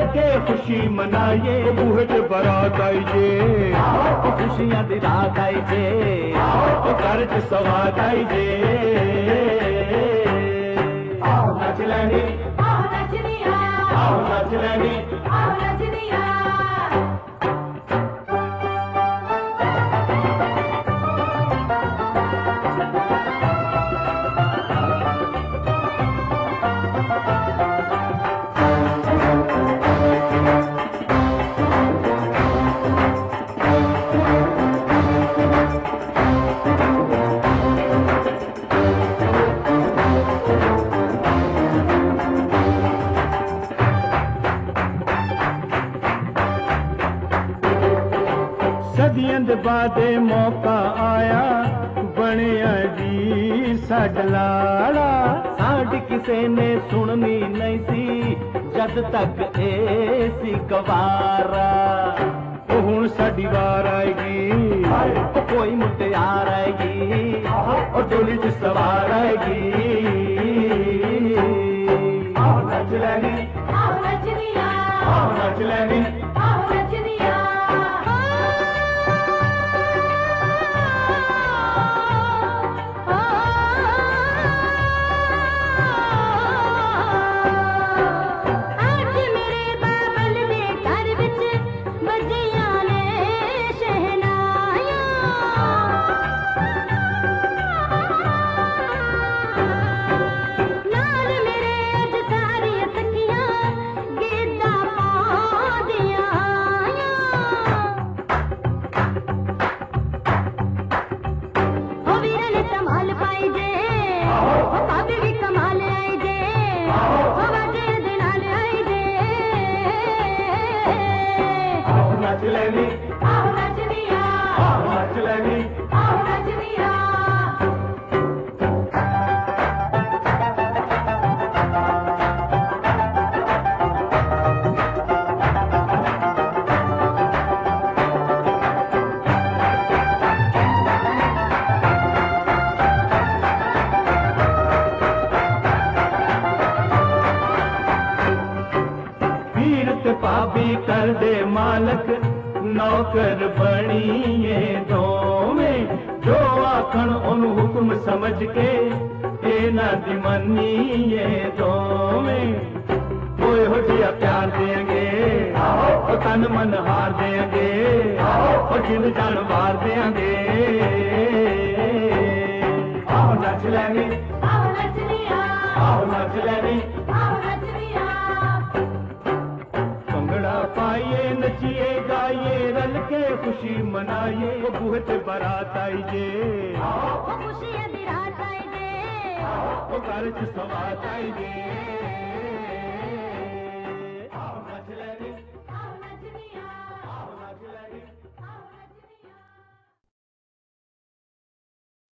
के खुशी मनाइए, बूहे ते बारात आई जे, खुशियां दी रात आई जे, घर च सवाद आई जे। आओ नच लैनी, आओ नचनिया, आओ नच लैनी, आओ नचनिया। सदियां दे बाद मौका आया, बनिया जी साडा लाड़ा। साड किसे ने सुननी नहीं सी, जद तक ए सी गवारा। ओ हुण साडी वार आएगी, कोई मुटियार आएगी, और डोली च सवार आएगी। आओ नच लैनी, आओ नचनिया, आओ नच लैनी, आओ नचनिया। आज मेरे बाबल दे घर विच बजियां ने शहनाइयां। नाल मेरे अज सारियां सखियां गिद्धा पाउंदियां आइयां। ओ वीर ने कमाल पाई जे, ओ भाभी भी कमाल आई जे, ओ बाजे दे नाल आई जे। आओ नच लैनी, आओ नचनिया, आओ नच लैनी। आओ नचनिया। वीर ते भाभी कर दे मालक, नौकर बनिए दोवें। जो आखण ओनू हुक्म समझ के, ए ना दी मनिए दोवें। ओए हो जिया प्यार देंगे, ओ तन मन हार देंगे, ओ जिंद जान वार देंगे। आओ नच लैनी, आओ नचनिया, आओ नच लैनी। आओ नचनिया। भंगड़ा पाइए नचिए गाइए, रल के खुशी मनाइए, वो बूहे ते बारात आई जे, ओ खुशियां दी रात आई जे, वो घर च सवात आई जे।